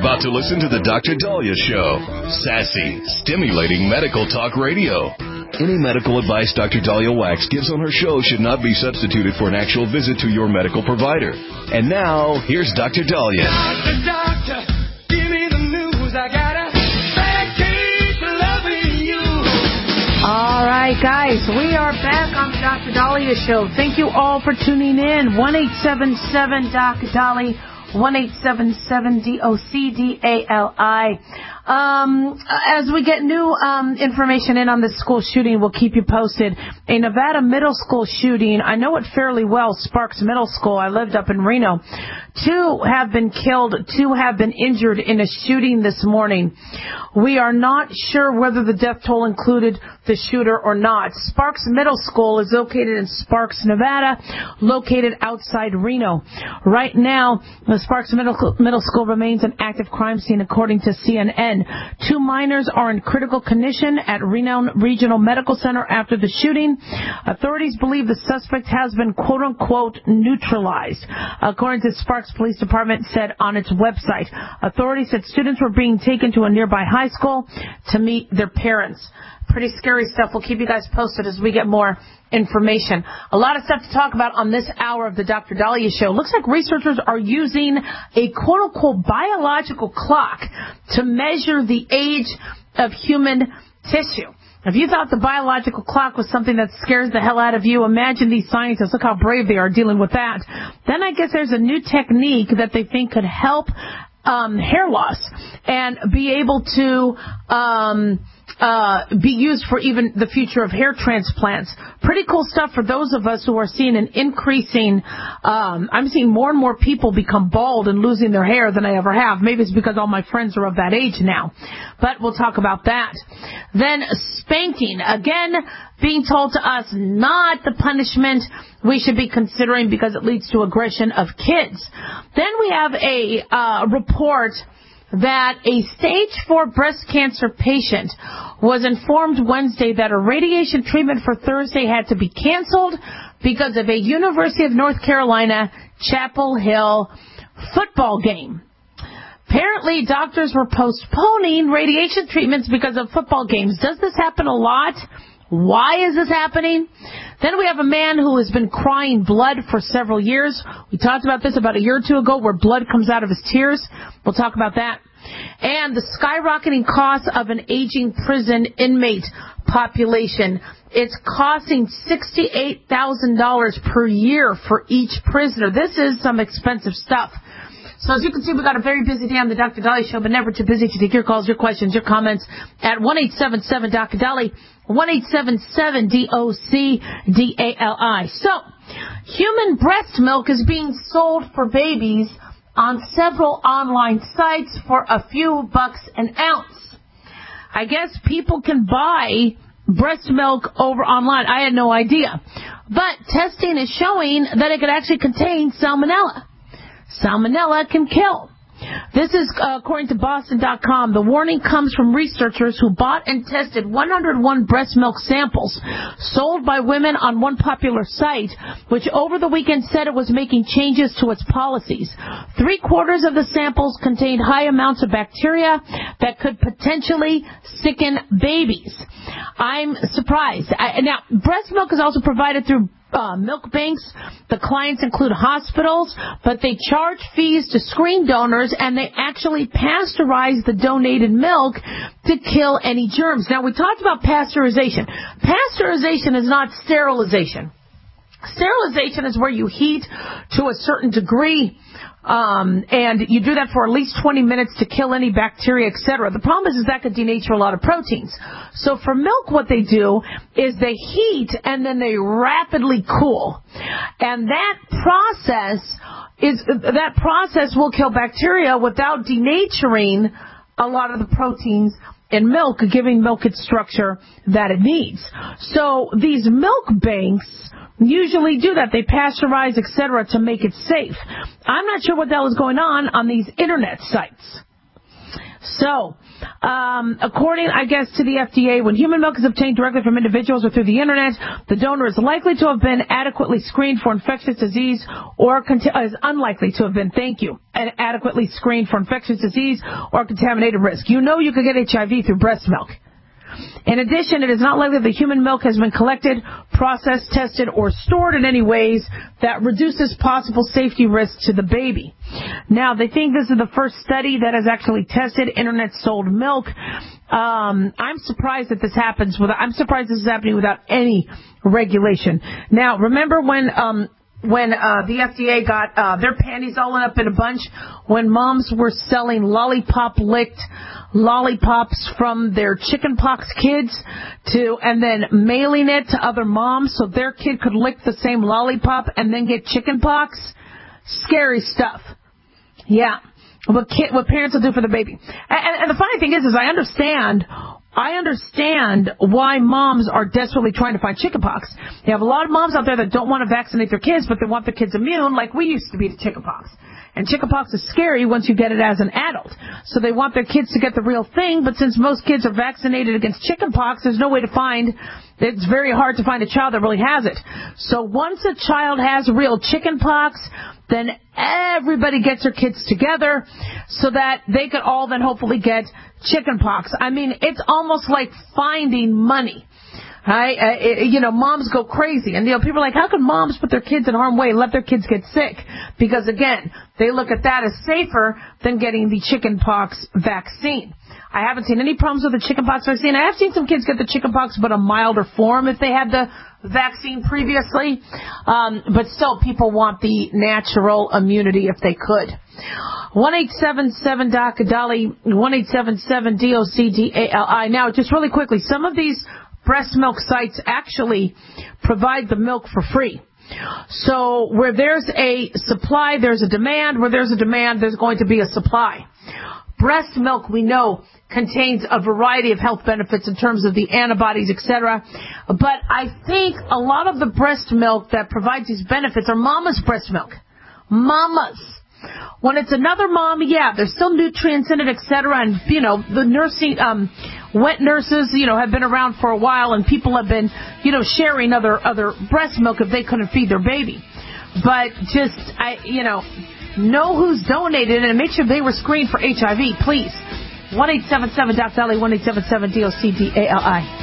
about to listen to the Dr. Dahlia Show. Sassy, stimulating medical talk radio. Any medical advice Dr. Dahlia Wax gives on her show should not be substituted for an actual visit to your medical provider. And now, here's Dr. Dahlia. Doctor, give me the news. I got a bad case of loving you. All right, guys, we are back on the Dr. Dahlia Show. Thank you all for tuning in. 1-877-Dr. 1-877-DOCDALI. As we get new information in on this school shooting, we'll keep you posted. A Nevada middle school shooting. I know it fairly well, Sparks Middle School. I lived up in Reno. 2 have been killed. 2 have been injured in a shooting this morning. We are not sure whether the death toll included the shooter or not. Sparks Middle School is located in Sparks, Nevada, located outside Reno. Right now, the Sparks Middle School remains an active crime scene, according to CNN. 2 minors are in critical condition at Reno Regional Medical Center after the shooting. Authorities believe the suspect has been, quote-unquote, neutralized, according to Sparks Police Department said on its website. Authorities said students were being taken to a nearby high school to meet their parents. Pretty scary stuff. We'll keep you guys posted as we get more information. A lot of stuff to talk about on this hour of the Dr. Dahlia Show. Looks like researchers are using a quote-unquote biological clock to measure the age of human tissue. If you thought the biological clock was something that scares the hell out of you, imagine these scientists. Look how brave they are dealing with that. Then I guess there's a new technique that they think could help hair loss and be able to be used for even the future of hair transplants. Pretty cool stuff for those of us who are seeing an increasing, I'm seeing more and more people become bald and losing their hair than I ever have. Maybe it's because all my friends are of that age now. But we'll talk about that. Then spanking. Again, being told to us not the punishment we should be considering because it leads to aggression of kids. Then we have a report that a stage 4 breast cancer patient was informed Wednesday that a radiation treatment for Thursday had to be canceled because of a University of North Carolina Chapel Hill football game. Apparently, doctors were postponing radiation treatments because of football games. Does this happen a lot? Why is this happening? Then we have a man who has been crying blood for several years. We talked about this about a year or 2 ago, where blood comes out of his tears. We'll talk about that. And the skyrocketing cost of an aging prison inmate population. It's costing $68,000 per year for each prisoner. This is some expensive stuff. So as you can see, we've got a very busy day on the Dr. Dahlia Show, but never too busy to take your calls, your questions, your comments at 1-877-Dr. Dahlia, 1-877-DOCDALI. So, human breast milk is being sold for babies on several online sites for a few bucks an ounce. I guess people can buy breast milk over online. I had no idea. But testing is showing that it could actually contain salmonella. Salmonella can kill. This is according to Boston.com. The warning comes from researchers who bought and tested 101 breast milk samples sold by women on one popular site, which over the weekend said it was making changes to its policies. 3/4 of the samples contained high amounts of bacteria that could potentially sicken babies. I'm surprised. Now, breast milk is also provided through milk banks. The clients include hospitals, but they charge fees to screen donors, and they actually pasteurize the donated milk to kill any germs. Now, we talked about pasteurization. Pasteurization is not sterilization. Sterilization is where you heat to a certain degree, and you do that for at least 20 minutes to kill any bacteria, etc. The problem is that could denature a lot of proteins. So for milk, what they do is they heat and then they rapidly cool. And that process will kill bacteria without denaturing a lot of the proteins in milk, giving milk its structure that it needs. So these milk banks usually do that. They pasteurize, etc., to make it safe. I'm not sure what the hell is going on these internet sites. So, according, I guess, to the FDA, when human milk is obtained directly from individuals or through the internet, the donor is likely to have been adequately screened for infectious disease or is unlikely to have been, adequately screened for infectious disease or contaminated risk. You know you could get HIV through breast milk. In addition, it is not likely that the human milk has been collected, processed, tested, or stored in any ways that reduces possible safety risks to the baby. Now, they think this is the first study that has actually tested internet-sold milk. I'm surprised that this happens. I'm surprised this is happening without any regulation. Now, remember when the FDA got their panties all up in a bunch when moms were selling lollipop-licked lollipops from their chickenpox kids and then mailing it to other moms so their kid could lick the same lollipop and then get chickenpox? Scary stuff. Yeah. What parents will do for the baby. And the funny thing is I understand why moms are desperately trying to find chickenpox. You have a lot of moms out there that don't want to vaccinate their kids, but they want their kids immune like we used to be to chickenpox. And chickenpox is scary once you get it as an adult. So they want their kids to get the real thing, but since most kids are vaccinated against chickenpox, there's no way to find, it's very hard to find a child that really has it. So once a child has real chickenpox, then everybody gets their kids together so that they could all then hopefully get chickenpox. I mean, it's almost like finding money. Moms go crazy. And, people are like, how can moms put their kids in harm's way and let their kids get sick? Because, again, they look at that as safer than getting the chickenpox vaccine. I haven't seen any problems with the chickenpox vaccine. I have seen some kids get the chickenpox, but a milder form if they had the vaccine previously. But still, people want the natural immunity if they could. 1-877-DOC-DOLLY, 1-877-DOC-DALI. Now, just really quickly, some of these breast milk sites actually provide the milk for free. So where there's a supply, there's a demand. Where there's a demand, there's going to be a supply. Breast milk, we know, contains a variety of health benefits in terms of the antibodies, etc. But I think a lot of the breast milk that provides these benefits are mama's breast milk. Mama's. When it's another mom, there's still nutrients in it, etc. And, the nursing, wet nurses, have been around for a while, and people have been, sharing other breast milk if they couldn't feed their baby. But just, know who's donated and make sure they were screened for HIV, please. 1-877-DOC-DOLLY, 1-877-DOC-DALI.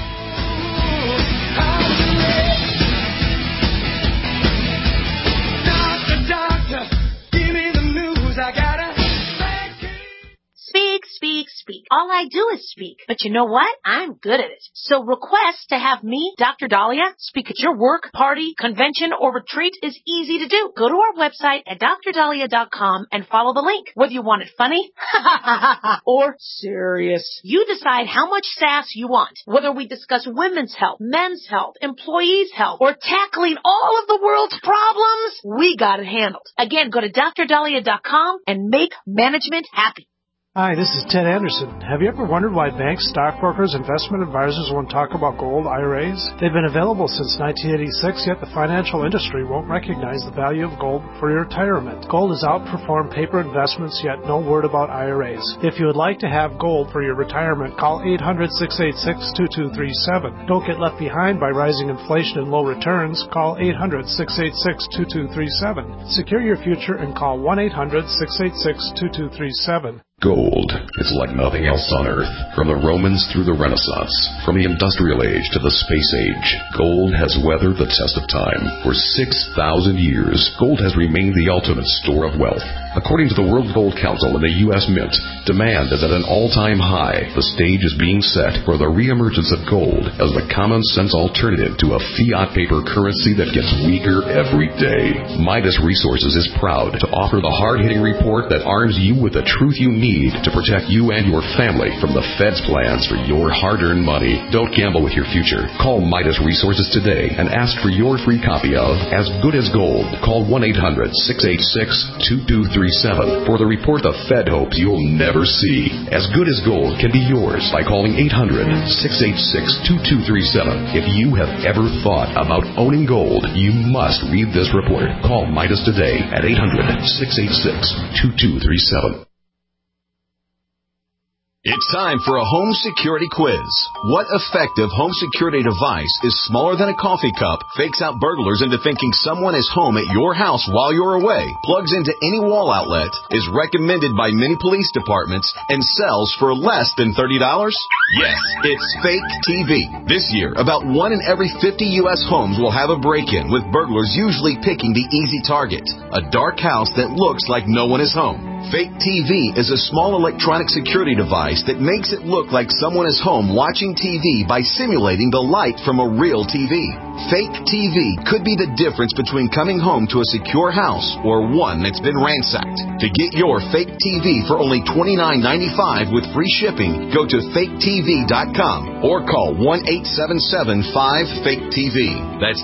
Speak. All I do is speak. But you know what? I'm good at it. So request to have me, Dr. Dahlia, speak at your work, party, convention, or retreat is easy to do. Go to our website at drdahlia.com and follow the link. Whether you want it funny or serious, you decide how much sass you want. Whether we discuss women's health, men's health, employees' health, or tackling all of the world's problems, we got it handled. Again, go to drdahlia.com and make management happy. Hi, this is Ted Anderson. Have you ever wondered why banks, stockbrokers, investment advisors won't talk about gold IRAs? They've been available since 1986, yet the financial industry won't recognize the value of gold for your retirement. Gold has outperformed paper investments, yet no word about IRAs. If you would like to have gold for your retirement, call 800-686-2237. Don't get left behind by rising inflation and low returns. Call 800-686-2237. Secure your future and call 1-800-686-2237. Gold is like nothing else on Earth. From the Romans through the Renaissance, from the Industrial Age to the Space Age, gold has weathered the test of time. For 6,000 years, gold has remained the ultimate store of wealth. According to the World Gold Council and the U.S. Mint, demand is at an all-time high. The stage is being set for the reemergence of gold as the common-sense alternative to a fiat paper currency that gets weaker every day. Midas Resources is proud to offer the hard-hitting report that arms you with the truth you need to protect you and your family from the Fed's plans for your hard-earned money. Don't gamble with your future. Call Midas Resources today and ask for your free copy of As Good as Gold. Call 1-800-686-2237 for the report the Fed hopes you'll never see. As Good as Gold can be yours by calling 800-686-2237. If you have ever thought about owning gold, you must read this report. Call Midas today at 800-686-2237. It's time for a home security quiz. What effective home security device is smaller than a coffee cup, fakes out burglars into thinking someone is home at your house while you're away, plugs into any wall outlet, is recommended by many police departments, and sells for less than $30? Yes, it's Fake TV. This year, about 1 in every 50 U.S. homes will have a break-in, with burglars usually picking the easy target, a dark house that looks like no one is home. Fake TV is a small electronic security device that makes it look like someone is home watching TV by simulating the light from a real TV. Fake TV could be the difference between coming home to a secure house or one that's been ransacked. To get your Fake TV for only $29.95 with free shipping, go to faketv.com or call 1-877-5-FAKE-TV. That's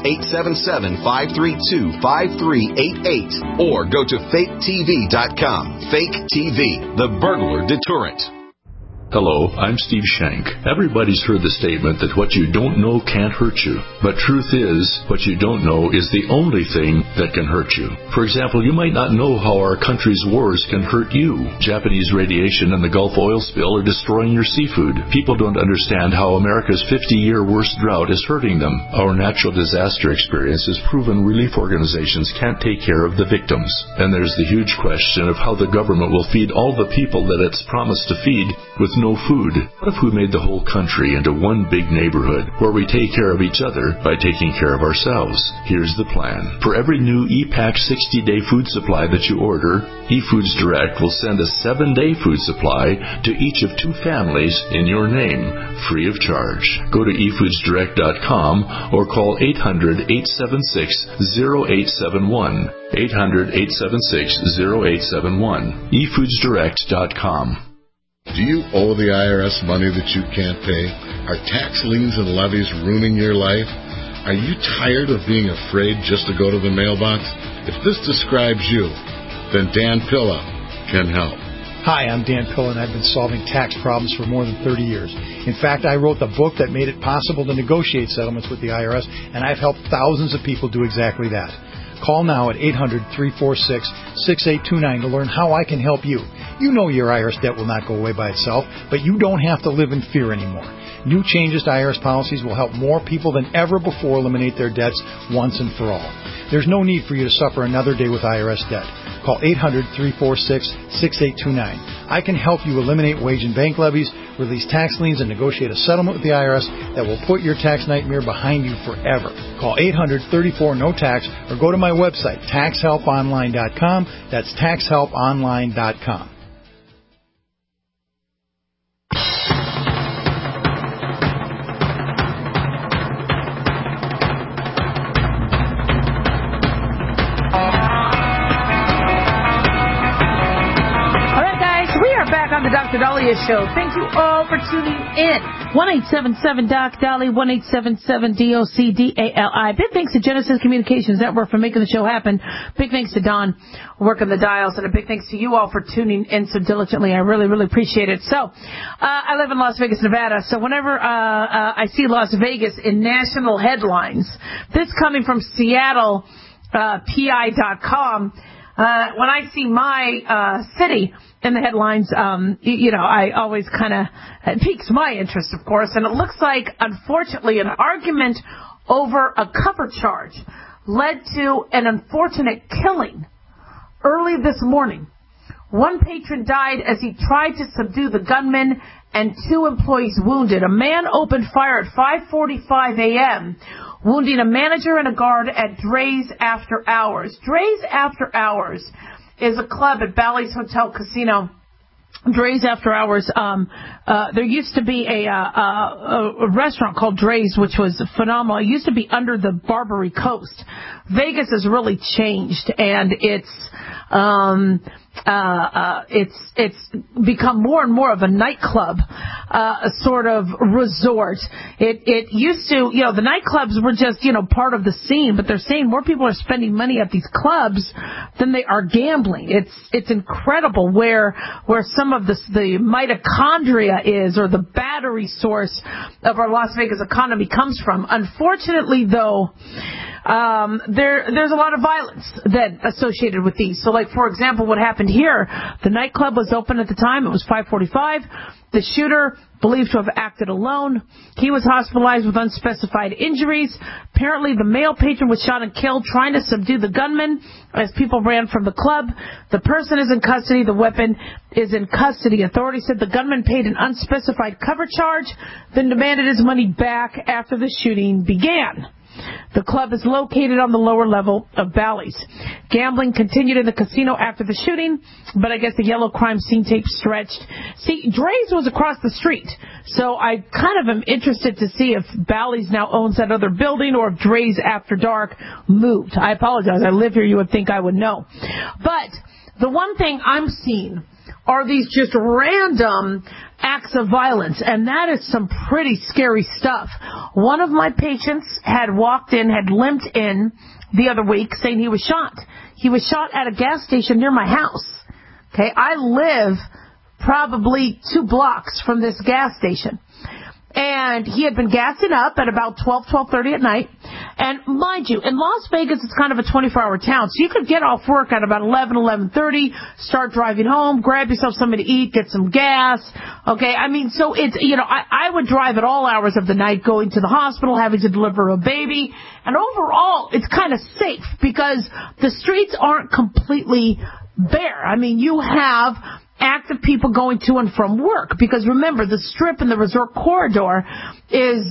877-532-5388 or go to faketv.com. Fake TV, the burglar deterrent. Hello, I'm Steve Shank. Everybody's heard the statement that what you don't know can't hurt you. But truth is, what you don't know is the only thing that can hurt you. For example, you might not know how our country's wars can hurt you. Japanese radiation and the Gulf oil spill are destroying your seafood. People don't understand how America's 50-year worst drought is hurting them. Our natural disaster experience has proven relief organizations can't take care of the victims. And there's the huge question of how the government will feed all the people that it's promised to feed with no food. What if we made the whole country into one big neighborhood where we take care of each other by taking care of ourselves? Here's the plan. For every new ePack 60-day food supply that you order, eFoods Direct will send a 7-day food supply to each of 2 families in your name, free of charge. Go to efoodsdirect.com or call 800-876-0871. 800-876-0871. efoodsdirect.com. Do you owe the IRS money that you can't pay? Are tax liens and levies ruining your life? Are you tired of being afraid just to go to the mailbox? If this describes you, then Dan Pilla can help. Hi, I'm Dan Pilla, and I've been solving tax problems for more than 30 years. In fact, I wrote the book that made it possible to negotiate settlements with the IRS, and I've helped thousands of people do exactly that. Call now at 800-346-6829 to learn how I can help you. You know your IRS debt will not go away by itself, but you don't have to live in fear anymore. New changes to IRS policies will help more people than ever before eliminate their debts once and for all. There's no need for you to suffer another day with IRS debt. Call 800-346-6829. I can help you eliminate wage and bank levies, release tax liens, and negotiate a settlement with the IRS that will put your tax nightmare behind you forever. Call 800-34-NO-TAX or go to my website, taxhelponline.com. That's taxhelponline.com. The Dr. Dahlia Show. Thank you all for tuning in. 1-877-DOC-DALI, 1-877-DOC-DALI. Big thanks to Genesis Communications Network for making the show happen. Big thanks to Don working the dials, and a big thanks to you all for tuning in so diligently. I really, really appreciate it. So, I live in Las Vegas, Nevada, so whenever I see Las Vegas in national headlines, this coming from Seattle, PI.com, when I see my city in the headlines, I always it piques my interest, of course, and it looks like, unfortunately, an argument over a cover charge led to an unfortunate killing early this morning. One patron died as he tried to subdue the gunman, and 2 employees wounded. A man opened fire at 5:45 a.m., wounding a manager and a guard at Dre's After Hours. Dre's After Hours is a club at Bally's Hotel Casino. Dre's After Hours. There used to be a restaurant called Dre's, which was phenomenal. It used to be under the Barbary Coast. Vegas has really changed, and it's become more and more of a nightclub, sort of resort. It used to, the nightclubs were just, part of the scene, but they're saying more people are spending money at these clubs than they are gambling. It's incredible where some of the mitochondria is, or the battery source of our Las Vegas economy comes from. Unfortunately, though, there's a lot of violence that associated with these. So, like, for example, what happened here, the nightclub was open at the time. It was 5:45. The shooter, believed to have acted alone. He was hospitalized with unspecified injuries. Apparently, the male patron was shot and killed trying to subdue the gunman as people ran from the club. The person is in custody. The weapon is in custody. Authorities said the gunman paid an unspecified cover charge, then demanded his money back after the shooting began. The club is located on the lower level of Bally's. Gambling continued in the casino after the shooting, but I guess the yellow crime scene tape stretched. See, Dre's was across the street, so I kind of am interested to see if Bally's now owns that other building or if Dre's After Dark moved. I apologize. I live here. You would think I would know. But the one thing I'm seeing are these just random acts of violence, and that is some pretty scary stuff. One of my patients had limped in the other week saying he was shot. He was shot at a gas station near my house. Okay, I live probably 2 blocks from this gas station. And he had been gassing up at about 12:30 at night. And mind you, in Las Vegas, it's kind of a 24-hour town. So you could get off work at about 11:30, start driving home, grab yourself something to eat, get some gas. Okay, I mean, so it's, I would drive at all hours of the night going to the hospital, having to deliver a baby. And overall, it's kind of safe because the streets aren't completely bare. I mean, you have active people going to and from work because remember the Strip and the Resort Corridor is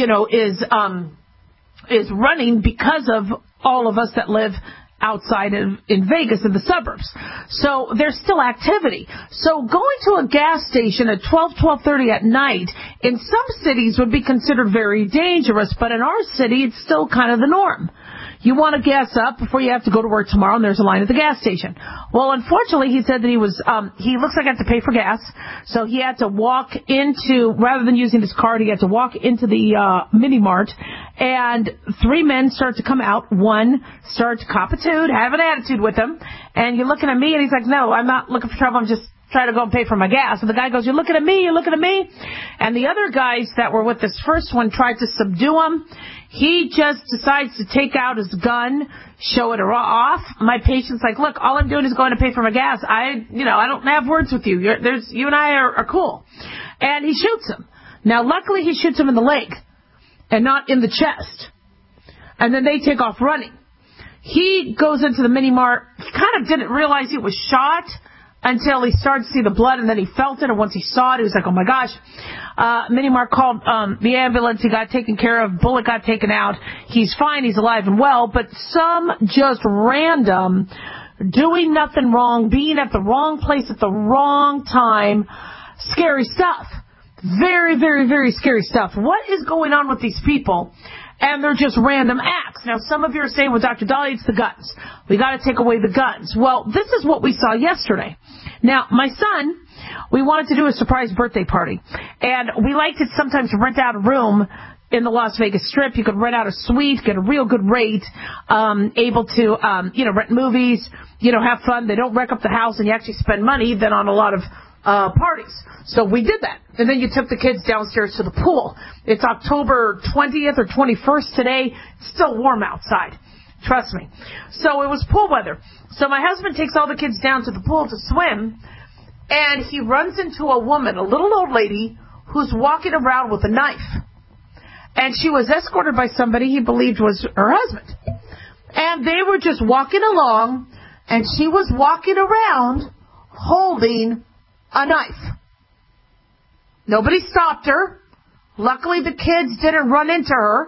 running because of all of us that live outside in Vegas in the suburbs. So there's still activity. So going to a gas station at 12:30 at night in some cities would be considered very dangerous, but in our city it's still kind of the norm. You want to gas up before you have to go to work tomorrow, and there's a line at the gas station. Well, unfortunately, he said that he looks like he had to pay for gas, so he had to walk rather than using his card, he had to walk into the mini mart, and 3 men started to come out. One started to cop a toot, have an attitude with him, and you're looking at me, and he's like, no, I'm not looking for trouble, I'm just trying to go and pay for my gas. And the guy goes, you're looking at me. And the other guys that were with this first one tried to subdue him. He just decides to take out his gun, show it off. My patient's like, look, all I'm doing is going to pay for my gas. I don't have words with you. You and I are cool. And he shoots him. Now, luckily, he shoots him in the leg and not in the chest. And then they take off running. He goes into the mini mart. He kind of didn't realize he was shot until he started to see the blood, and then he felt it, and once he saw it, he was like, oh my gosh. Mini Mart called the ambulance. He got taken care of. Bullet got taken out. He's fine. He's alive and well, but some just random, doing nothing wrong, being at the wrong place at the wrong time, scary stuff. Very, very, very scary stuff. What is going on with these people? And they're just random acts. Now, some of you are saying, well, Dr. Dahlia, it's the guns. We got to take away the guns. Well, this is what we saw yesterday. Now, my son, we wanted to do a surprise birthday party. And we like to sometimes rent out a room in the Las Vegas Strip. You could rent out a suite, get a real good rate, able to, rent movies, have fun. They don't wreck up the house, and you actually spend money then on a lot of parties. So we did that. And then you took the kids downstairs to the pool. It's October 20th or 21st today. It's still warm outside. Trust me. So it was pool weather. So my husband takes all the kids down to the pool to swim, and he runs into a woman, a little old lady, who's walking around with a knife. And she was escorted by somebody he believed was her husband. And they were just walking along, and she was walking around holding a knife. Nobody stopped her. Luckily, the kids didn't run into her.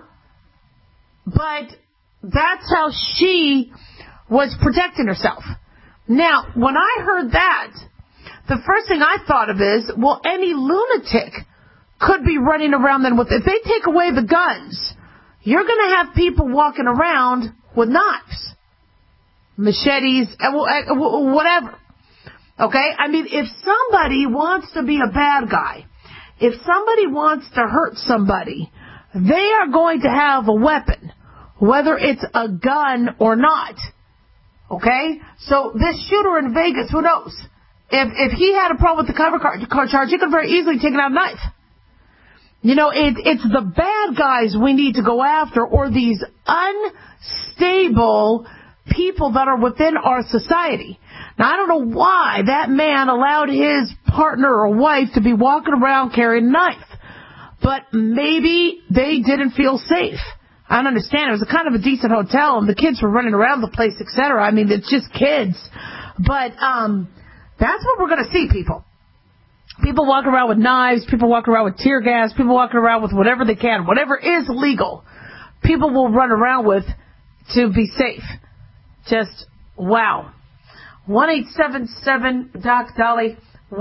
But that's how she was protecting herself. Now, when I heard that, the first thing I thought of is, well, any lunatic could be running around then with, if they take away the guns, you're going to have people walking around with knives, machetes, whatever. Okay? I mean, if somebody wants to be a bad guy, if somebody wants to hurt somebody, they are going to have a weapon, whether it's a gun or not. Okay? So this shooter in Vegas, who knows? If he had a problem with the cover charge, he could very easily take out a knife. It's the bad guys we need to go after, or these unstable people that are within our society. Now, I don't know why that man allowed his partner or wife to be walking around carrying a knife, but maybe they didn't feel safe. I don't understand. It was a kind of a decent hotel, and the kids were running around the place, etc. I mean, it's just kids. But that's what we're going to see, people. People walking around with knives, people walking around with tear gas, people walking around with whatever they can, whatever is legal, people will run around with to be safe. Just, wow. 1-877-DOC-DOLLY,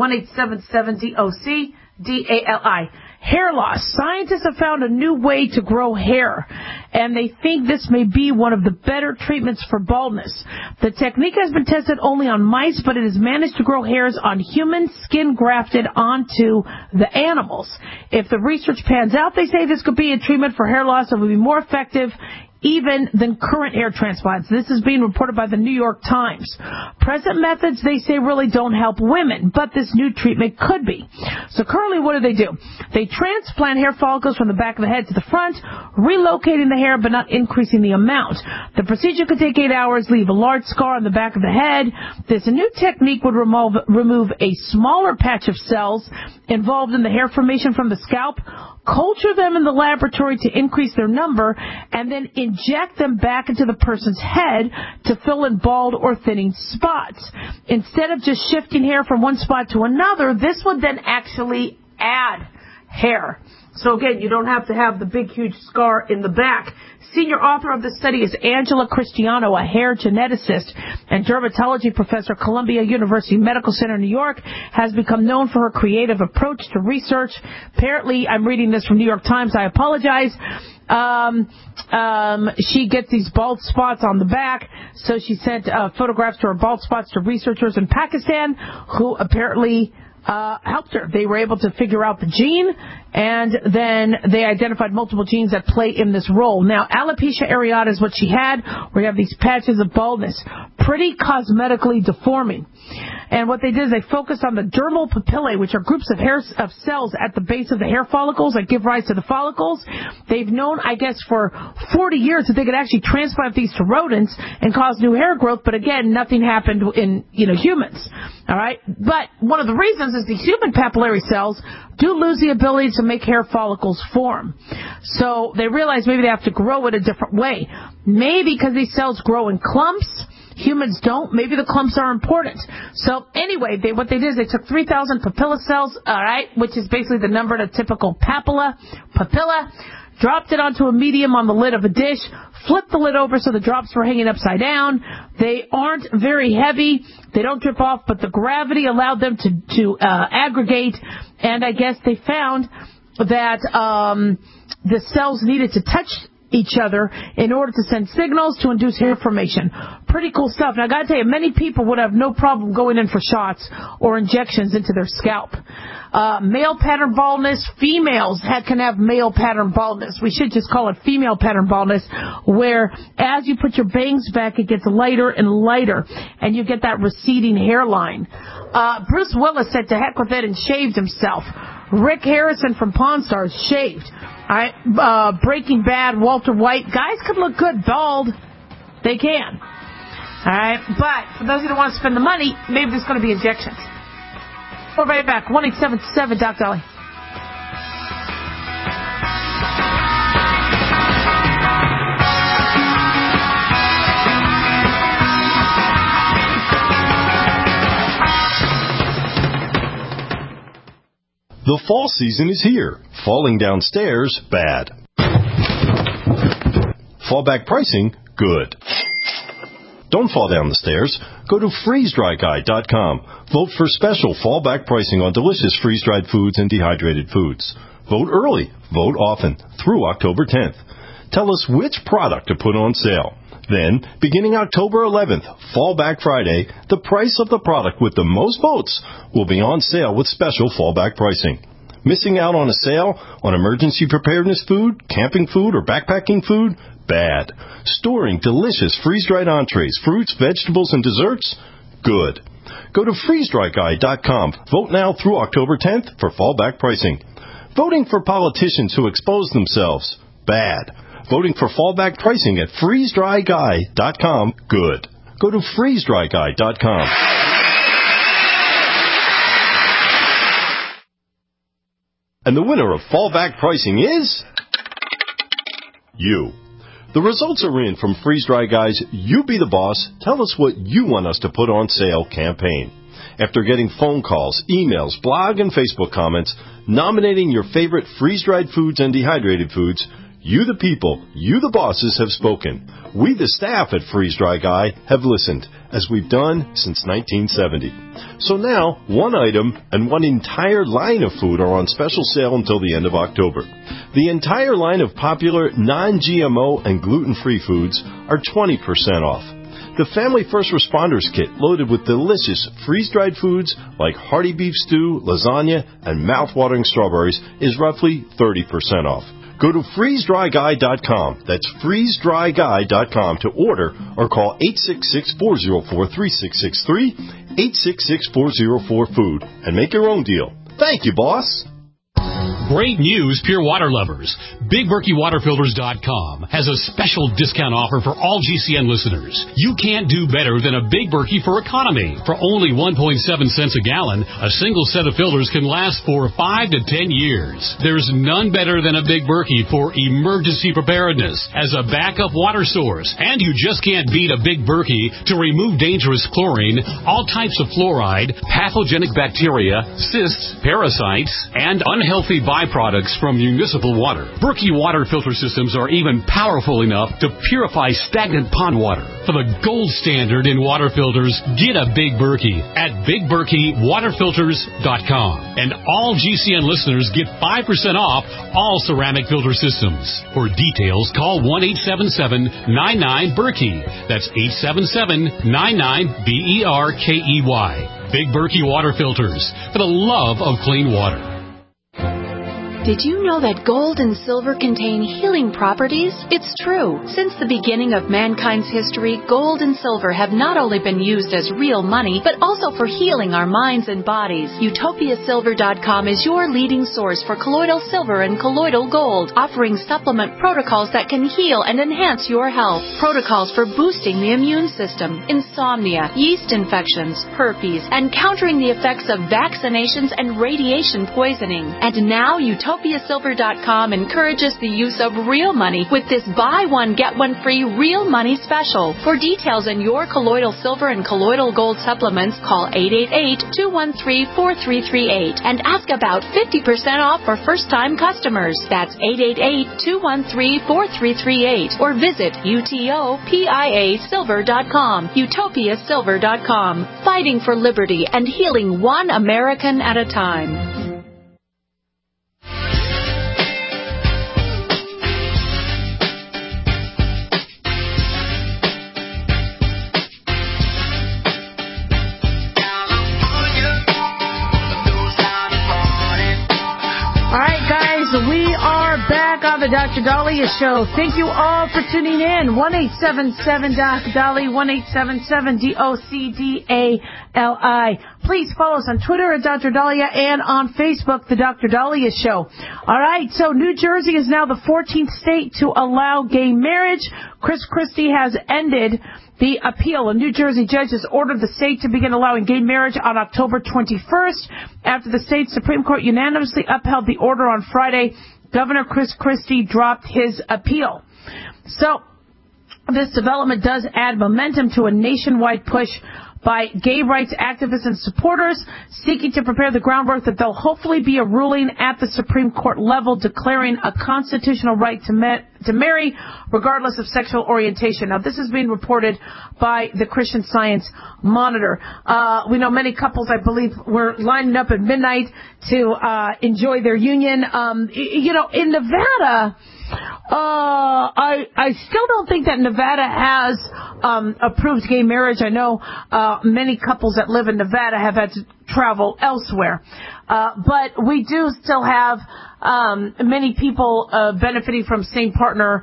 1-877-DOC-DALI. Hair loss. Scientists have found a new way to grow hair, and they think this may be one of the better treatments for baldness. The technique has been tested only on mice, but it has managed to grow hairs on human skin grafted onto the animals. If the research pans out, they say this could be a treatment for hair loss that would be more effective even than current hair transplants. This is being reported by the New York Times. Present methods, they say, really don't help women, but this new treatment could be. So currently, what do? They transplant hair follicles from the back of the head to the front, relocating the hair but not increasing the amount. The procedure could take 8 hours, leave a large scar on the back of the head. This new technique would remove a smaller patch of cells involved in the hair formation from the scalp, culture them in the laboratory to increase their number, and then inject them back into the person's head to fill in bald or thinning spots. Instead of just shifting hair from one spot to another, this would then actually add hair. So again, you don't have to have the big, huge scar in the back. Senior author of the study is Angela Cristiano, a hair geneticist and dermatology professor at Columbia University Medical Center in New York, has become known for her creative approach to research. Apparently, I'm reading this from New York Times. I apologize. She gets these bald spots on the back, so she sent photographs to her bald spots to researchers in Pakistan who apparently helped her. They were able to figure out the gene, and then they identified multiple genes that play in this role. Now, alopecia areata is what she had, where you have these patches of baldness, pretty cosmetically deforming. And what they did is they focused on the dermal papillae, which are groups of cells at the base of the hair follicles that give rise to the follicles. They've known, I guess, for 40 years that they could actually transplant these to rodents and cause new hair growth, but again, nothing happened in humans. All right? But one of the reasons is the human papillary cells do lose the ability to make hair follicles form. So they realize maybe they have to grow it a different way. Maybe because these cells grow in clumps, humans don't. Maybe the clumps are important. So anyway, what they did is they took 3,000 papilla cells, all right, which is basically the number of a typical papilla, dropped it onto a medium on the lid of a dish, flipped the lid over so the drops were hanging upside down. They aren't very heavy. They don't drip off, but the gravity allowed them to aggregate, and I guess they found that the cells needed to touch each other in order to send signals to induce hair formation. Pretty cool stuff. Now, I got to tell you, many people would have no problem going in for shots or injections into their scalp. Male pattern baldness, females can have male pattern baldness. We should just call it female pattern baldness, where as you put your bangs back, it gets lighter and lighter, and you get that receding hairline. Bruce Willis said to heck with it and shaved himself. Rick Harrison from Pawn Stars shaved. Breaking Bad, Walter White. Guys could look good bald. They can. All right. But for those who don't want to spend the money, maybe there's going to be injections. We're right back. 1-877-DOC-DOLLY. The fall season is here. Falling downstairs, bad. Fallback pricing, good. Don't fall down the stairs. Go to freezedryguy.com. Vote for special fallback pricing on delicious freeze-dried foods and dehydrated foods. Vote early. Vote often. Through October 10th. Tell us which product to put on sale. Then, beginning October 11th, Fallback Friday, the price of the product with the most votes will be on sale with special fallback pricing. Missing out on a sale on emergency preparedness food, camping food, or backpacking food? Bad. Storing delicious freeze-dried entrees, fruits, vegetables, and desserts? Good. Go to freezedryguy.com. Vote now through October 10th for fallback pricing. Voting for politicians who expose themselves. Bad. Voting for fallback pricing at freezedryguy.com. Good. Go to freezedryguy.com. And the winner of fallback pricing is you. The results are in from Freeze Dry Guy's You Be the Boss, Tell Us What You Want Us to Put on Sale campaign. After getting phone calls, emails, blog, and Facebook comments nominating your favorite freeze-dried foods and dehydrated foods, you the people, you the bosses have spoken. We the staff at Freeze Dry Guy have listened, as we've done since 1970. So now, one item and one entire line of food are on special sale until the end of October. The entire line of popular non-GMO and gluten-free foods are 20% off. The Family First Responders Kit, loaded with delicious freeze-dried foods like hearty beef stew, lasagna, and mouth-watering strawberries, is roughly 30% off. Go to freezedryguy.com. That's freezedryguy.com to order or call 866-404-3663, 866-404-FOOD, and make your own deal. Thank you, boss. Great news, Pure Water lovers. BigBerkeyWaterFilters.com has a special discount offer for all GCN listeners. You can't do better than a Big Berkey for economy. For only 1.7 cents a gallon, a single set of filters can last for 5 to 10 years. There's none better than a Big Berkey for emergency preparedness as a backup water source. And you just can't beat a Big Berkey to remove dangerous chlorine, all types of fluoride, pathogenic bacteria, cysts, parasites, and unhealthy byproducts from municipal water. Berkey water filter systems are even powerful enough to purify stagnant pond water. For the gold standard in water filters, get a Big Berkey at BigBerkeyWaterFilters.com. And all GCN listeners get 5% off all ceramic filter systems. For details, call 1-877-99-BERKEY. That's 877-99-BERKEY. Big Berkey Water Filters, for the love of clean water. Did you know that gold and silver contain healing properties? It's true. Since the beginning of mankind's history, gold and silver have not only been used as real money, but also for healing our minds and bodies. UtopiaSilver.com is your leading source for colloidal silver and colloidal gold, offering supplement protocols that can heal and enhance your health. Protocols for boosting the immune system, insomnia, yeast infections, herpes, and countering the effects of vaccinations and radiation poisoning. And now UtopiaSilver.com encourages the use of real money with this buy one, get one free real money special. For details on your colloidal silver and colloidal gold supplements, call 888-213-4338 and ask about 50% off for first-time customers. That's 888-213-4338 or visit UTOPIASilver.com. UtopiaSilver.com. Fighting for liberty and healing one American at a time. We are back on the Dr. Dahlia Show. Thank you all for tuning in. 1-877-DOC-DALI, 1-877-DOCDALI. Please follow us on Twitter at Dr. Dahlia and on Facebook, The Dr. Dahlia Show. All right, so New Jersey is now the 14th state to allow gay marriage. Chris Christie has ended the appeal. A New Jersey judge has ordered the state to begin allowing gay marriage on October 21st. After the state Supreme Court unanimously upheld the order on Friday, Governor Chris Christie dropped his appeal. So this development does add momentum to a nationwide push by gay rights activists and supporters seeking to prepare the groundwork that there'll hopefully be a ruling at the Supreme Court level declaring a constitutional right to marry regardless of sexual orientation. Now, this is being reported by the Christian Science Monitor. We know many couples, I believe, were lining up at midnight to enjoy their union. In Nevada, I still don't think that Nevada has approved gay marriage. I know many couples that live in Nevada have had to travel elsewhere. But we do still have many people benefiting from same-partner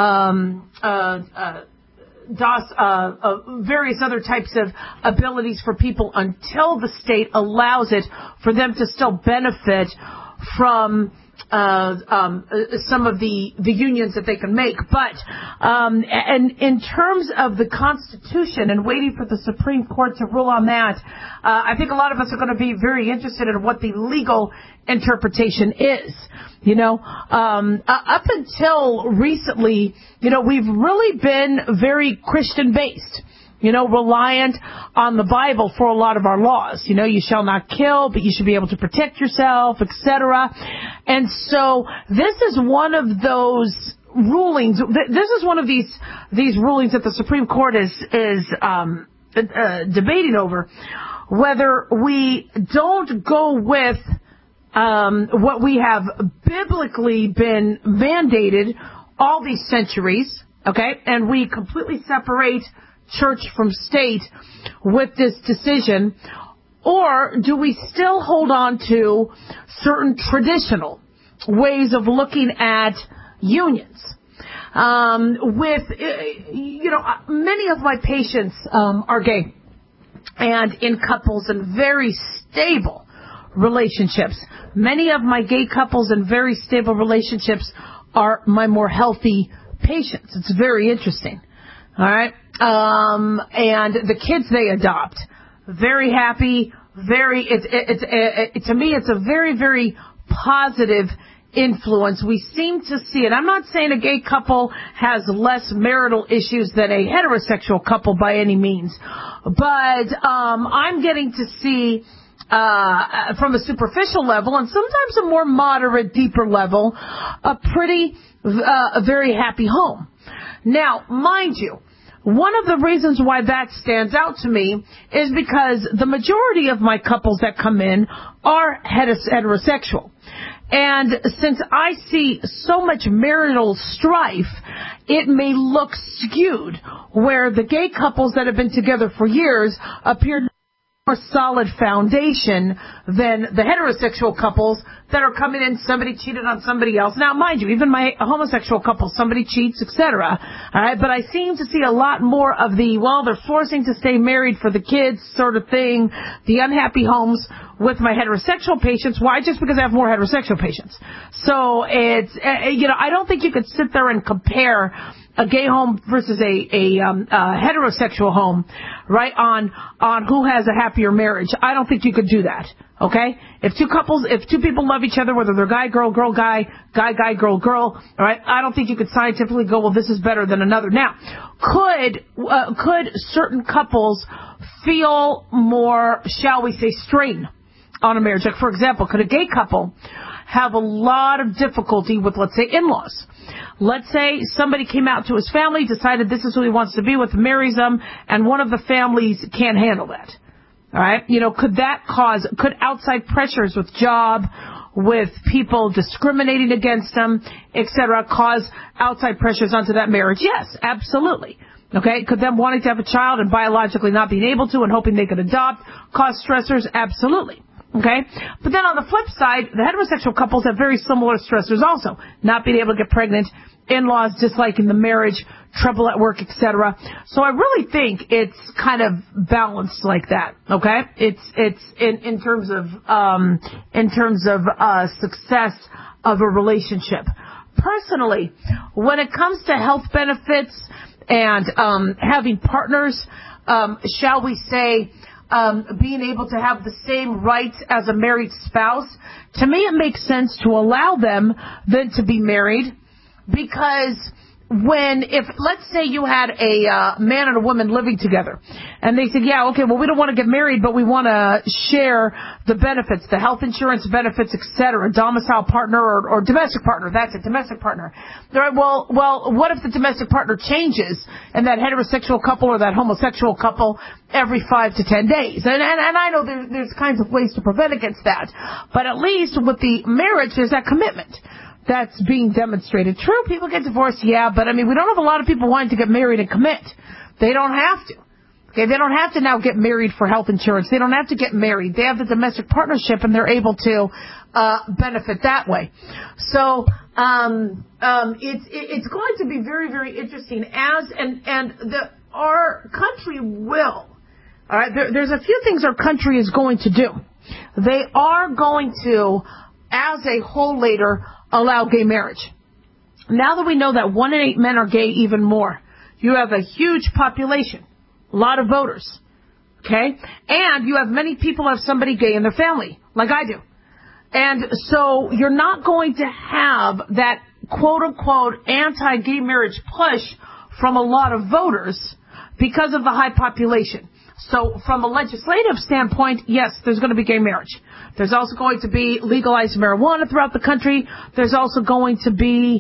various other types of abilities for people until the state allows it for them to still benefit from some of the unions that they can make. But and in terms of the Constitution and waiting for the Supreme Court to rule on that, I think a lot of us are going to be very interested in what the legal interpretation is. Up until recently, we've really been very Christian-based. Reliant on the Bible for a lot of our laws. You shall not kill, but you should be able to protect yourself, etc. And so this is one of those rulings. This is one of these rulings that the Supreme Court is debating over, whether we don't go with what we have biblically been mandated all these centuries, okay, and we completely separate church from state with this decision, or do we still hold on to certain traditional ways of looking at unions? Many of my patients are gay and in couples and very stable relationships. Many of my gay couples and very stable relationships are my more healthy patients. It's very interesting. All right. And the kids they adopt, very happy, to me, it's a very, very positive influence. We seem to see it. I'm not saying a gay couple has less marital issues than a heterosexual couple by any means, but I'm getting to see from a superficial level and sometimes a more moderate, deeper level, a very happy home. Now, mind you, one of the reasons why that stands out to me is because the majority of my couples that come in are heterosexual. And since I see so much marital strife, it may look skewed, where the gay couples that have been together for years appear to have a more solid foundation than the heterosexual couples that are coming in, somebody cheated on somebody else. Now, mind you, even my homosexual couples, somebody cheats, etc. All right, but I seem to see a lot more of they're forcing to stay married for the kids sort of thing, the unhappy homes with my heterosexual patients. Why? Just because I have more heterosexual patients. So it's, I don't think you could sit there and compare a gay home versus a heterosexual home, right, on who has a happier marriage. I don't think you could do that, okay? If two people love each other, whether they're guy, girl, guy, girl, all right, I don't think you could scientifically go, well, this is better than another. Now, could certain couples feel more, shall we say, strain on a marriage? Like, for example, could a gay couple have a lot of difficulty with, let's say, in-laws? Let's say somebody came out to his family, decided this is who he wants to be with, marries them, and one of the families can't handle that. All right? Could outside pressures with job, with people discriminating against them, etc., cause outside pressures onto that marriage? Yes, absolutely. Okay? Could them wanting to have a child and biologically not being able to and hoping they could adopt cause stressors? Absolutely. Okay? But then on the flip side, the heterosexual couples have very similar stressors also. Not being able to get pregnant, in-laws disliking the marriage, trouble at work, etc. So I really think it's kind of balanced like that. Okay? It's in terms of success of a relationship. Personally, when it comes to health benefits and having partners, shall we say, being able to have the same rights as a married spouse, to me it makes sense to allow them then to be married, because if let's say you had a man and a woman living together, and they said, yeah, okay, well, we don't want to get married, but we want to share the benefits, the health insurance benefits, etc., domicile partner or domestic partner. That's it, domestic partner. They're right, well, what if the domestic partner changes and that heterosexual couple or that homosexual couple every 5 to 10 days? And I know there's kinds of ways to prevent against that, but at least with the marriage, there's that commitment that's being demonstrated. True, people get divorced, yeah, but we don't have a lot of people wanting to get married and commit. They don't have to. Okay, they don't have to now get married for health insurance. They don't have to get married. They have the domestic partnership and they're able to benefit that way. So it's going to be very, very interesting our country will. All right, there's a few things our country is going to do. They are going to as a whole later, allow gay marriage. Now that we know that 1 in 8 men are gay, even more, you have a huge population, a lot of voters, okay? And you have many people have somebody gay in their family, like I do. And so you're not going to have that quote-unquote anti-gay marriage push from a lot of voters because of the high population. So from a legislative standpoint, yes, there's going to be gay marriage. There's also going to be legalized marijuana throughout the country. There's also going to be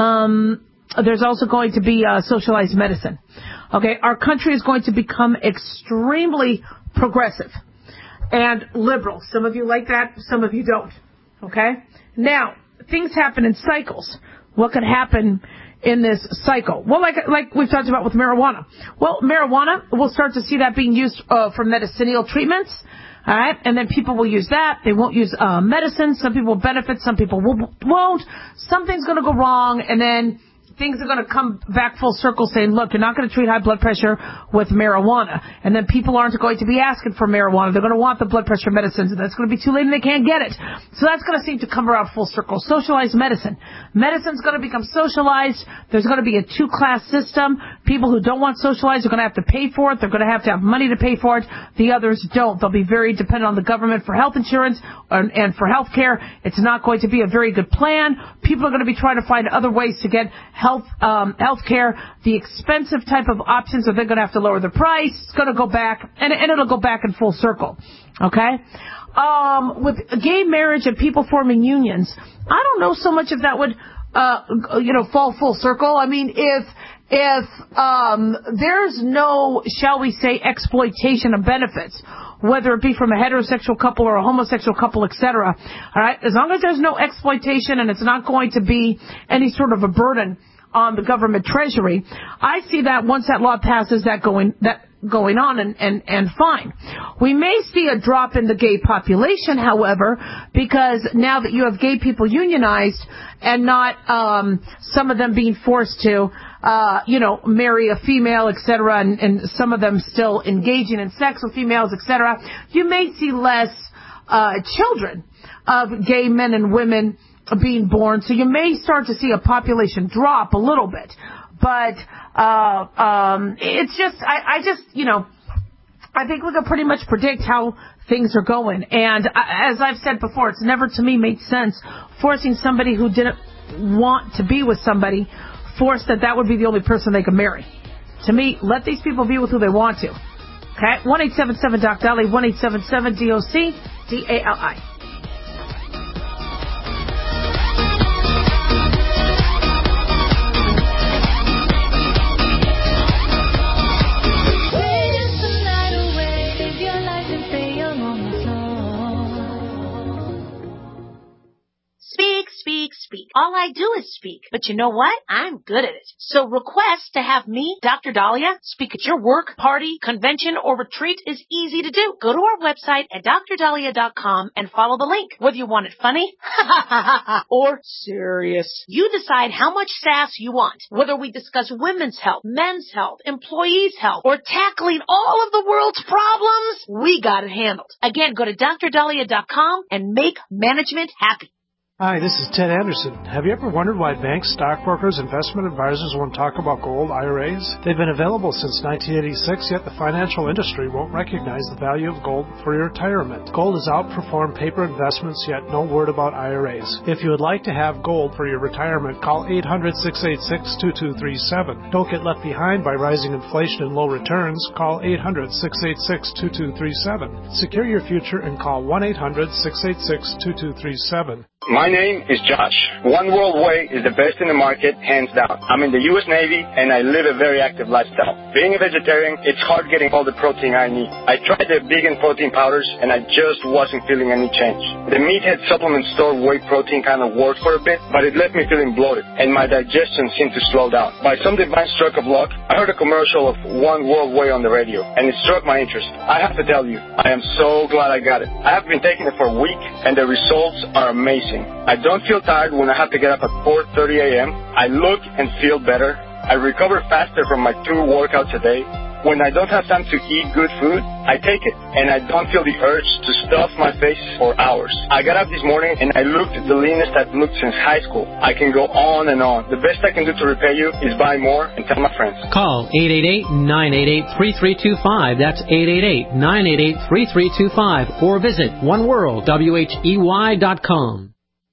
socialized medicine. Okay, our country is going to become extremely progressive and liberal. Some of you like that, some of you don't. Okay? Now, things happen in cycles. What could happen in this cycle? Well, like we've talked about with marijuana. Well, marijuana, we'll start to see that being used for medicinal treatments. All right? And then people will use that. They won't use medicine. Some people will benefit. Some people won't. Something's going to go wrong, and then things are going to come back full circle saying, look, you're not going to treat high blood pressure with marijuana. And then people aren't going to be asking for marijuana. They're going to want the blood pressure medicines, and that's going to be too late and they can't get it. So that's going to seem to come around full circle. Socialized medicine. Medicine's going to become socialized. There's going to be a two-class system. People who don't want socialized are going to have to pay for it. They're going to have money to pay for it. The others don't. They'll be very dependent on the government for health insurance and for health care. It's not going to be a very good plan. People are going to be trying to find other ways to get health care. The expensive type of options are they're going to have to lower the price. It's going to go back, and it'll go back in full circle. Okay? With gay marriage and people forming unions, I don't know so much if that would, fall full circle. I mean, if there's no, shall we say, exploitation of benefits, whether it be from a heterosexual couple or a homosexual couple, etc. All right? As long as there's no exploitation and it's not going to be any sort of a burden on the government treasury, I see that once that law passes, that going on and fine. We may see a drop in the gay population, however, because now that you have gay people unionized and not some of them being forced to marry a female, etc., and some of them still engaging in sex with females, etc., you may see less children of gay men and women being born, so you may start to see a population drop a little bit. But it's just, I think we can pretty much predict how things are going. And as I've said before, it's never to me made sense forcing somebody who didn't want to be with somebody, force that would be the only person they could marry. To me, let these people be with who they want to. Okay? 1-877-DOC-DALI, 1-877-DOC-DALI. Speak. All I do is speak. But you know what? I'm good at it. So request to have me, Dr. Dahlia, speak at your work, party, convention, or retreat is easy to do. Go to our website at drdahlia.com and follow the link. Whether you want it funny or serious, you decide how much sass you want. Whether we discuss women's health, men's health, employees' health, or tackling all of the world's problems, we got it handled. Again, go to drdahlia.com and make management happy. Hi, this is Ted Anderson. Have you ever wondered why banks, stockbrokers, investment advisors won't talk about gold IRAs? They've been available since 1986, yet the financial industry won't recognize the value of gold for your retirement. Gold has outperformed paper investments, yet no word about IRAs. If you would like to have gold for your retirement, call 800-686-2237. Don't get left behind by rising inflation and low returns. Call 800-686-2237. Secure your future and call 1-800-686-2237. My name is Josh. One World Way is the best in the market, hands down. I'm in the U.S. Navy, and I live a very active lifestyle. Being a vegetarian, it's hard getting all the protein I need. I tried the vegan protein powders, and I just wasn't feeling any change. The Meathead supplement store whey protein kind of worked for a bit, but it left me feeling bloated, and my digestion seemed to slow down. By some divine stroke of luck, I heard a commercial of One World Way on the radio, and it struck my interest. I have to tell you, I am so glad I got it. I have been taking it for a week, and the results are amazing. I don't feel tired when I have to get up at 4:30 a.m. I look and feel better. I recover faster from my 2 workouts a day. When I don't have time to eat good food, I take it, and I don't feel the urge to stuff my face for hours. I got up this morning, and I looked the leanest I've looked since high school. I can go on and on. The best I can do to repay you is buy more and tell my friends. Call 888-988-3325. That's 888-988-3325. Or visit oneworldwhey.com.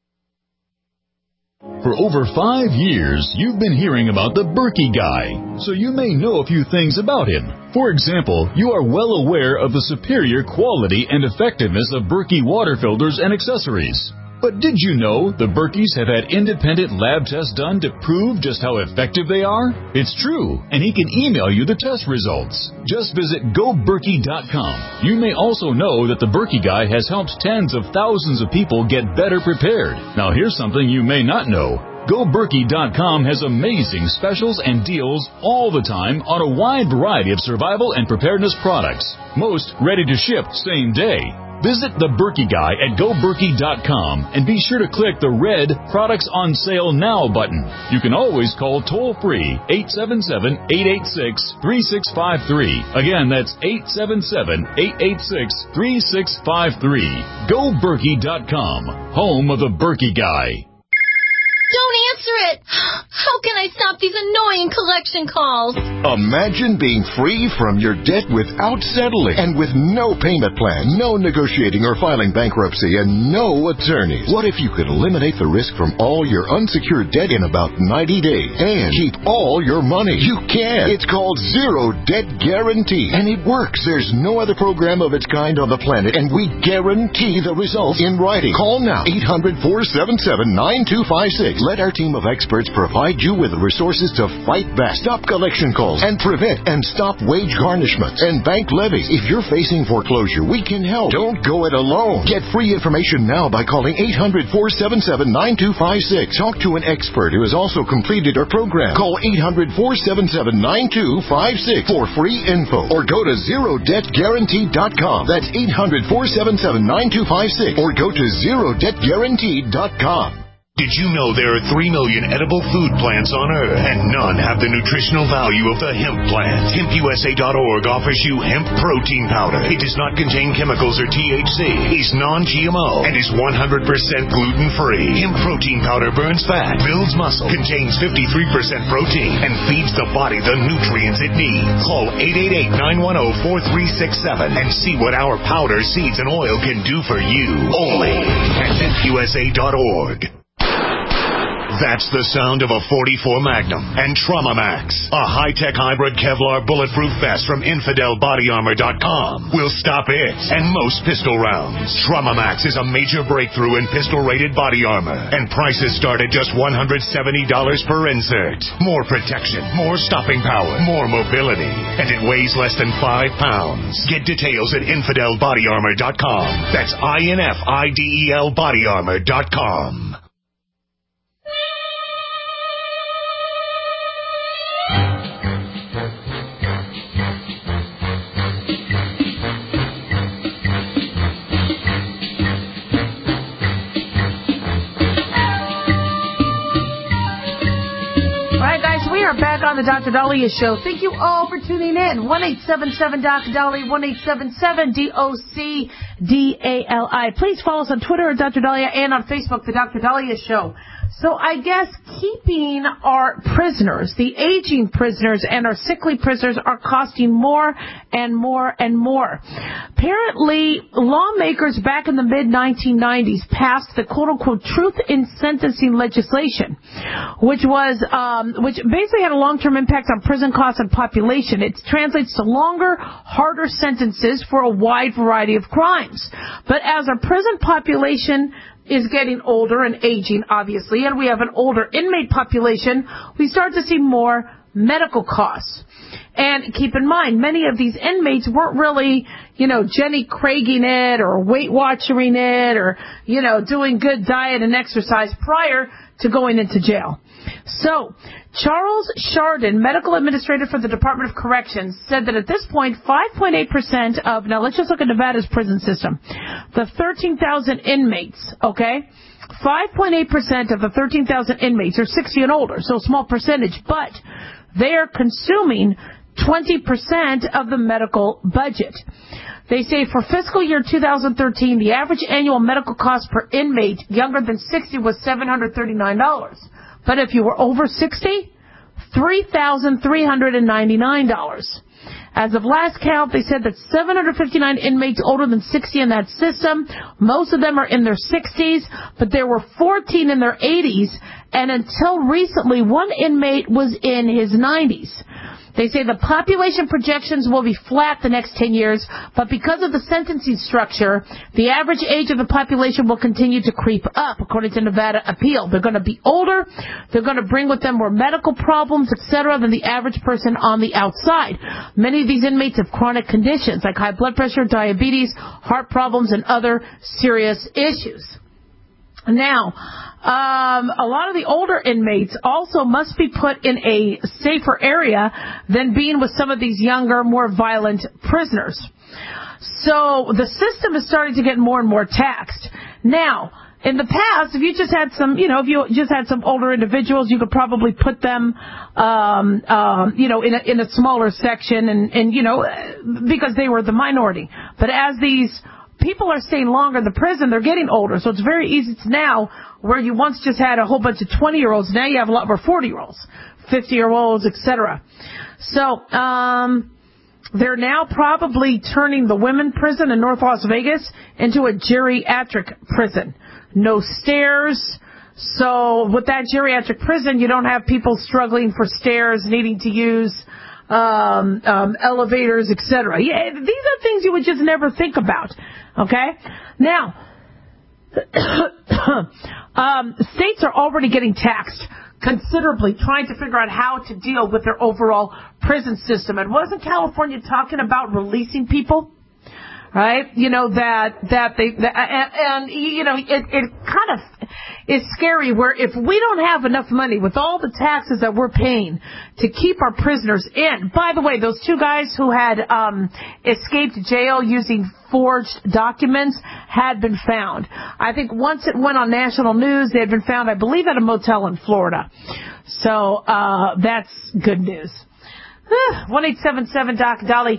For over 5 years, you've been hearing about the Berkey Guy, so you may know a few things about him. For example, you are well aware of the superior quality and effectiveness of Berkey water filters and accessories. But did you know the Berkeys have had independent lab tests done to prove just how effective they are? It's true, and he can email you the test results. Just visit GoBerkey.com. You may also know that the Berkey Guy has helped tens of thousands of people get better prepared. Now here's something you may not know. GoBerkey.com has amazing specials and deals all the time on a wide variety of survival and preparedness products. Most ready to ship same day. Visit the Berkey Guy at GoBerkey.com and be sure to click the red Products on Sale Now button. You can always call toll-free 877-886-3653. Again, that's 877-886-3653. GoBerkey.com, home of the Berkey Guy. Don't answer it! How can I stop these annoying collection calls? Imagine being free from your debt without settling and with no payment plan, no negotiating or filing bankruptcy, and no attorneys. What if you could eliminate the risk from all your unsecured debt in about 90 days and keep all your money? You can. It's called Zero Debt Guarantee, and it works. There's no other program of its kind on the planet, and we guarantee the results in writing. Call now, 800-477-9256. Let our team of experts provide you with the resources to fight back, stop collection calls, and prevent and stop wage garnishments and bank levies. If you're facing foreclosure, we can help. Don't go it alone. Get free information now by calling 800-477-9256. Talk to an expert who has also completed our program. Call 800-477-9256 for free info, or go to ZeroDebtGuarantee.com. That's 800-477-9256, or go to ZeroDebtGuarantee.com. Did you know there are 3 million edible food plants on Earth, and none have the nutritional value of the hemp plant? HempUSA.org offers you hemp protein powder. It does not contain chemicals or THC, is non-GMO, and is 100% gluten-free. Hemp protein powder burns fat, builds muscle, contains 53% protein, and feeds the body the nutrients it needs. Call 888-910-4367 and see what our powder, seeds, and oil can do for you. Only at HempUSA.org. That's the sound of a .44 Magnum and Trauma Max, a high-tech hybrid Kevlar bulletproof vest from InfidelBodyArmor.com. Will stop it and most pistol rounds. Trauma Max is a major breakthrough in pistol-rated body armor, and prices start at just $170 per insert. More protection, more stopping power, more mobility, and it weighs less than 5 pounds. Get details at InfidelBodyArmor.com. That's INFIDEL BodyArmor.com. We are back on the Dr. Daliah Show. Thank you all for tuning in. 1-877-Dr. 1-877-DOC-DALI. Please follow us on Twitter at Dr. Daliah and on Facebook, the Dr. Daliah Show. So I guess keeping our prisoners, the aging prisoners and our sickly prisoners, are costing more and more and more. Apparently, lawmakers back in the mid-1990s passed the quote-unquote truth in sentencing legislation, which basically had a long-term impact on prison costs and population. It translates to longer, harder sentences for a wide variety of crimes. But as our prison population is getting older and aging, obviously, and we have an older inmate population, we start to see more medical costs. And keep in mind, many of these inmates weren't really, Jenny Craiging it or Weight Watchering it or, doing good diet and exercise prior to going into jail. So, Charles Chardon, medical administrator for the Department of Corrections, said that at this point, 5.8% of, now let's just look at Nevada's prison system, the 13,000 inmates, okay? 5.8% of the 13,000 inmates are 60 and older, so a small percentage, but they are consuming 20% of the medical budget. They say for fiscal year 2013, the average annual medical cost per inmate younger than 60 was $739. But if you were over 60, $3,399. As of last count, they said that 759 inmates older than 60 in that system. Most of them are in their 60s, but there were 14 in their 80s, and until recently, one inmate was in his 90s. They say the population projections will be flat the next 10 years, but because of the sentencing structure, the average age of the population will continue to creep up, according to Nevada Appeal. They're going to be older, they're going to bring with them more medical problems, etc., than the average person on the outside. Many of these inmates have chronic conditions like high blood pressure, diabetes, heart problems, and other serious issues. Now, a lot of the older inmates also must be put in a safer area than being with some of these younger, more violent prisoners. So the system is starting to get more and more taxed. Now, in the past, if you just had some, if you just had some older individuals, you could probably put them, in a smaller section and because they were the minority. But as these people are staying longer in the prison, they're getting older, so it's very easy to now, where you once just had a whole bunch of 20-year-olds, now you have a lot more 40-year-olds, 50-year-olds, etc. So, they're now probably turning the women prison in North Las Vegas into a geriatric prison. No stairs. So with that geriatric prison, you don't have people struggling for stairs, needing to use elevators, etc. Yeah, these are things you would just never think about. Okay? Now, states are already getting taxed considerably, trying to figure out how to deal with their overall prison system. And wasn't California talking about releasing people? Right? It kind of is scary where if we don't have enough money with all the taxes that we're paying to keep our prisoners in. By the way, those two guys who had escaped jail using forged documents had been found. I think once it went on national news, they had been found, I believe, at a motel in Florida. So that's good news. 1-877-DOC-DOLLY.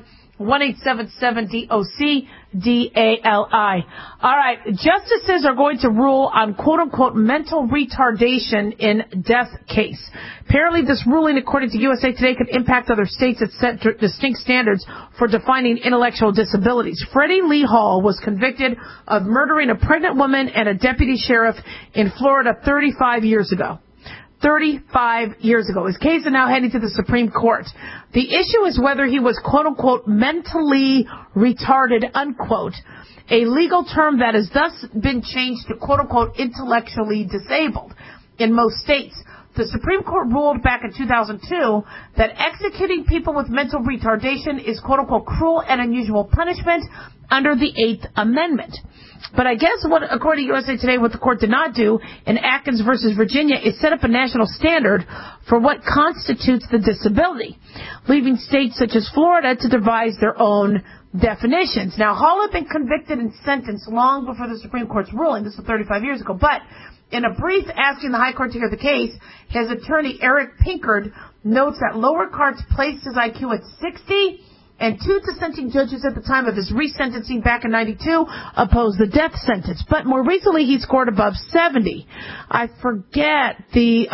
1-877-DOC-DALI. All right. Justices are going to rule on quote-unquote mental retardation in death case. Apparently this ruling, according to USA Today, could impact other states that set distinct standards for defining intellectual disabilities. Freddie Lee Hall was convicted of murdering a pregnant woman and a deputy sheriff in Florida 35 years ago. 35 years ago. His case is now heading to the Supreme Court. The issue is whether he was, quote-unquote, mentally retarded, unquote, a legal term that has thus been changed to, quote-unquote, intellectually disabled in most states. The Supreme Court ruled back in 2002 that executing people with mental retardation is, quote-unquote, cruel and unusual punishment under the Eighth Amendment. But I guess according to USA Today, what the court did not do in Atkins versus Virginia is set up a national standard for what constitutes the disability, leaving states such as Florida to devise their own definitions. Now, Hall had been convicted and sentenced long before the Supreme Court's ruling. This was 35 years ago. But in a brief asking the High Court to hear the case, his attorney, Eric Pinkard, notes that lower courts placed his IQ at 60, and two dissenting judges at the time of his resentencing back in 92 opposed the death sentence. But more recently, he scored above 70. I forget the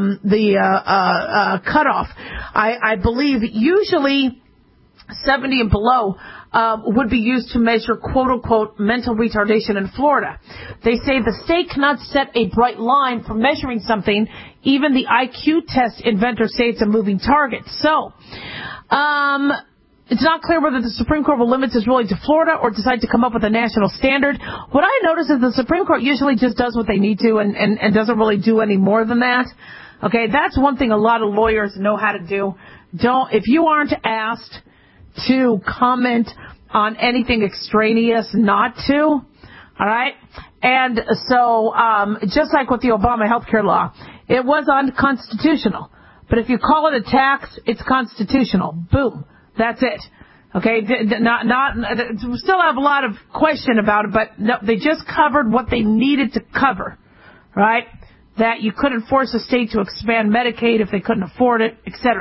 cutoff. I believe usually 70 and below would be used to measure, quote-unquote, mental retardation in Florida. They say the state cannot set a bright line for measuring something. Even the IQ test inventors say it's a moving target. So, it's not clear whether the Supreme Court will limit this ruling to Florida or decide to come up with a national standard. What I notice is the Supreme Court usually just does what they need to and doesn't really do any more than that. Okay, that's one thing a lot of lawyers know how to do. If you aren't asked to comment on anything extraneous, not to. All right? And so, just like with the Obama healthcare law, it was unconstitutional. But if you call it a tax, it's constitutional. Boom. That's it. Okay? We still have a lot of question about it, but no, they just covered what they needed to cover. Right? That you couldn't force a state to expand Medicaid if they couldn't afford it, etc.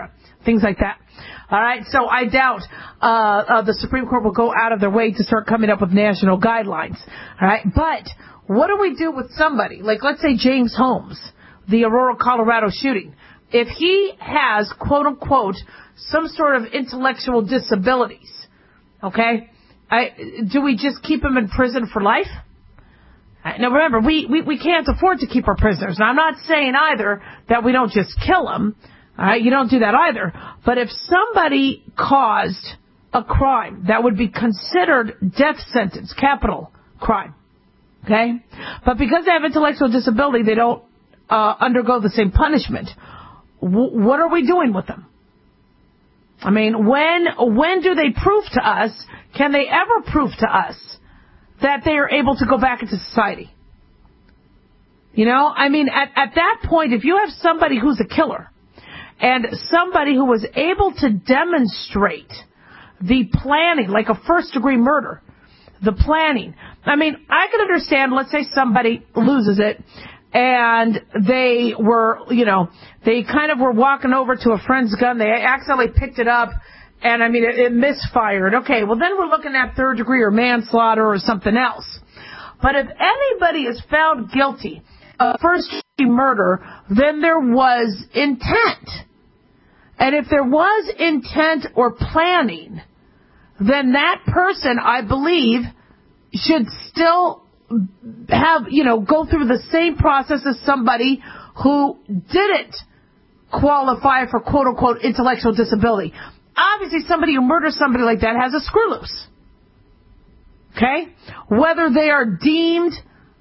things like that. All right, so I doubt the Supreme Court will go out of their way to start coming up with national guidelines. All right, but what do we do with somebody, like let's say James Holmes, the Aurora, Colorado shooting? If he has, quote unquote, some sort of intellectual disabilities, okay, do we just keep him in prison for life? Now remember, we can't afford to keep our prisoners. Now I'm not saying either that we don't just kill them. All right, you don't do that either. But if somebody caused a crime that would be considered death sentence, capital crime, okay, but because they have intellectual disability, they don't undergo the same punishment. What are we doing with them? I mean, when do they prove to us? Can they ever prove to us that they are able to go back into society? You know, I mean, at that point, if you have somebody who's a killer and somebody who was able to demonstrate the planning, like a first-degree murder, the planning. I mean, I can understand, let's say somebody loses it, and they were, you know, they kind of were walking over to a friend's gun. They accidentally picked it up, and, I mean, it misfired. Okay, well, then we're looking at third degree or manslaughter or something else. But if anybody is found guilty of first-degree murder, then there was intent. And if there was intent or planning, then that person, I believe, should still have, you know, go through the same process as somebody who didn't qualify for quote-unquote intellectual disability. Obviously, somebody who murders somebody like that has a screw loose. Okay? Whether they are deemed,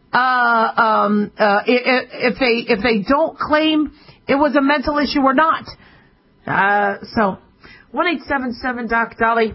if they don't claim it was a mental issue or not. So, 1-877-DOC-DOLLY,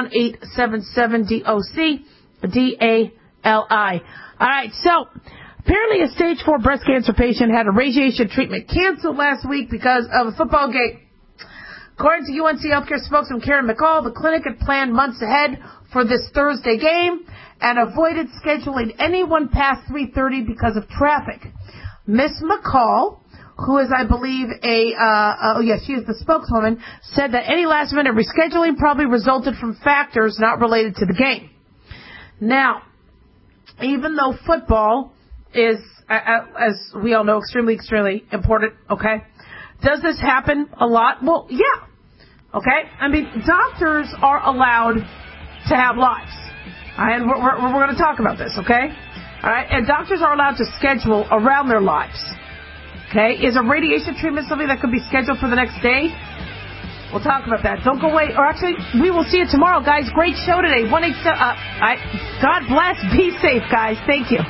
1-877-DOC-DALI. All right, so apparently a stage 4 breast cancer patient had a radiation treatment canceled last week because of a football game. According to UNC Healthcare spokesman Karen McCall, the clinic had planned months ahead for this Thursday game and avoided scheduling anyone past 3:30 because of traffic. Miss McCall, who is, I believe, she is the spokeswoman, said that any last-minute rescheduling probably resulted from factors not related to the game. Now, even though football is, as we all know, extremely, extremely important, okay, does this happen a lot? Well, yeah, okay? I mean, doctors are allowed to have lives, all right? And we're going to talk about this, okay? All right, and doctors are allowed to schedule around their lives. Okay, is a radiation treatment something that could be scheduled for the next day? We'll talk about that. Don't go away. Or actually, we will see you tomorrow, guys. Great show today. God bless. Be safe, guys. Thank you.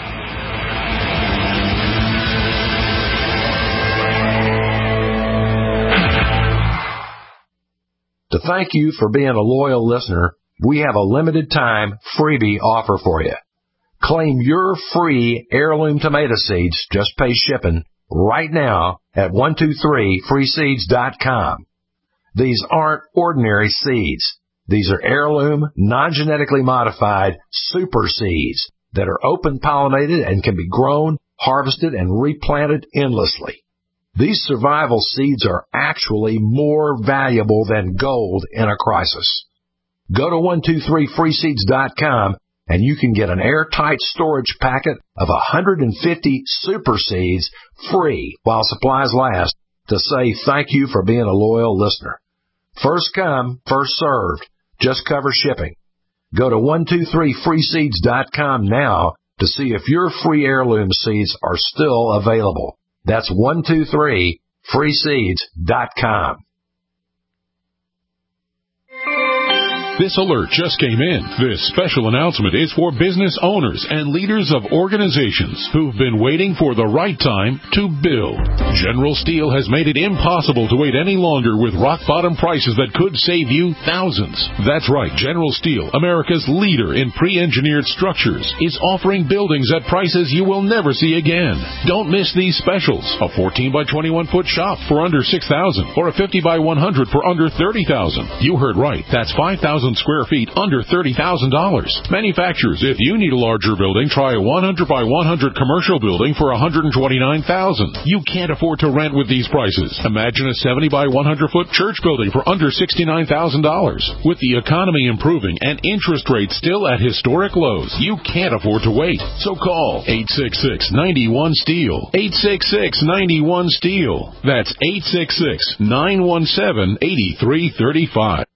To thank you for being a loyal listener, we have a limited time freebie offer for you. Claim your free heirloom tomato seeds, just pay shipping, right now at 123freeseeds.com. These aren't ordinary seeds. These are heirloom, non-genetically modified super seeds that are open pollinated and can be grown, harvested, and replanted endlessly. These survival seeds are actually more valuable than gold in a crisis. Go to 123freeseeds.com and you can get an airtight storage packet of 150 super seeds free while supplies last to say thank you for being a loyal listener. First come, first served. Just cover shipping. Go to 123freeseeds.com now to see if your free heirloom seeds are still available. That's 123freeseeds.com. This alert just came in. This special announcement is for business owners and leaders of organizations who've been waiting for the right time to build. General Steel has made it impossible to wait any longer with rock-bottom prices that could save you thousands. That's right. General Steel, America's leader in pre-engineered structures, is offering buildings at prices you will never see again. Don't miss these specials. A 14 by 21 foot shop for under $6,000 or a 50 by 100 for under $30,000. You heard right. That's $5,000 square feet under $30,000. Manufacturers, if you need a larger building, try a 100 by 100 commercial building for $129,000. You can't afford to rent with these prices. Imagine a 70 by 100 foot church building for under $69,000. With the economy improving and interest rates still at historic lows, you can't afford to wait. So call 866-91-STEEL. 866-91-STEEL. That's 866-917-8335.